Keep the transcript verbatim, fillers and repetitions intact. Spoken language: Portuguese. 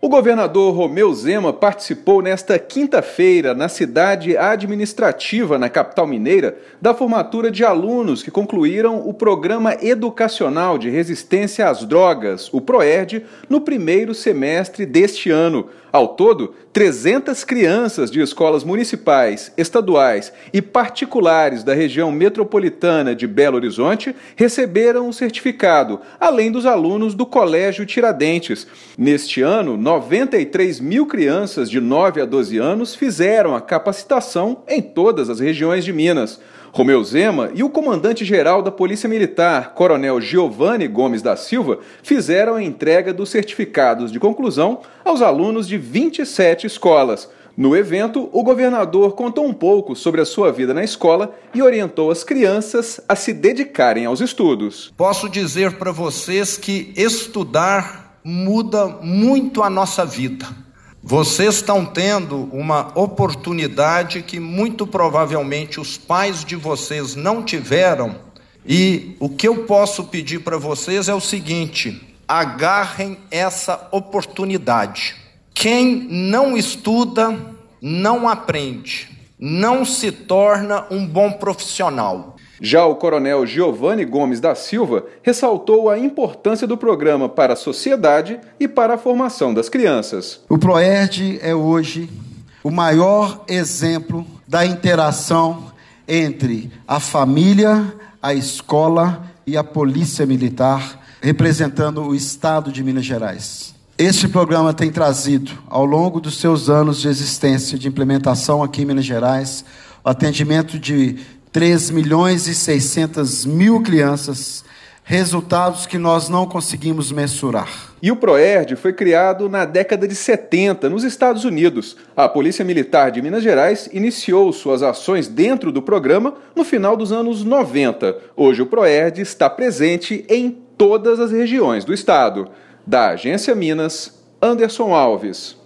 governador Romeu Zema participou nesta quinta-feira, na cidade administrativa, na capital mineira, da formatura de alunos que concluíram o Programa Educacional de Resistência às Drogas, o PROERD, no primeiro semestre deste ano. Ao todo, trezentas crianças de escolas municipais, estaduais e particulares da região metropolitana de Belo Horizonte receberam o certificado, além dos alunos do Colégio Tiradentes. Neste ano, noventa e três mil crianças de nove a doze anos fizeram a capacitação em todas as regiões de Minas. Romeu Zema e o comandante-geral da Polícia Militar, Coronel Giovanni Gomes da Silva, fizeram a entrega dos certificados de conclusão aos alunos de vinte e sete escolas. No evento, o governador contou um pouco sobre a sua vida na escola e orientou as crianças a se dedicarem aos estudos. Posso dizer para vocês que estudar muda muito a nossa vida. Vocês estão tendo uma oportunidade que muito provavelmente os pais de vocês não tiveram, e o que eu posso pedir para vocês é o seguinte: agarrem essa oportunidade. Quem não estuda, não aprende, não se torna um bom profissional. Já o coronel Giovanni Gomes da Silva ressaltou a importância do programa para a sociedade e para a formação das crianças. O PROERD é hoje o maior exemplo da interação entre a família, a escola e a polícia militar, representando o estado de Minas Gerais. Este programa tem trazido, ao longo dos seus anos de existência, de implementação aqui em Minas Gerais, o atendimento de três milhões e seiscentas mil crianças, resultados que nós não conseguimos mensurar. E o PROERD foi criado na década de setenta, nos Estados Unidos. A Polícia Militar de Minas Gerais iniciou suas ações dentro do programa no final dos anos noventa. Hoje o PROERD está presente em todas as regiões do estado. Da Agência Minas, Anderson Alves.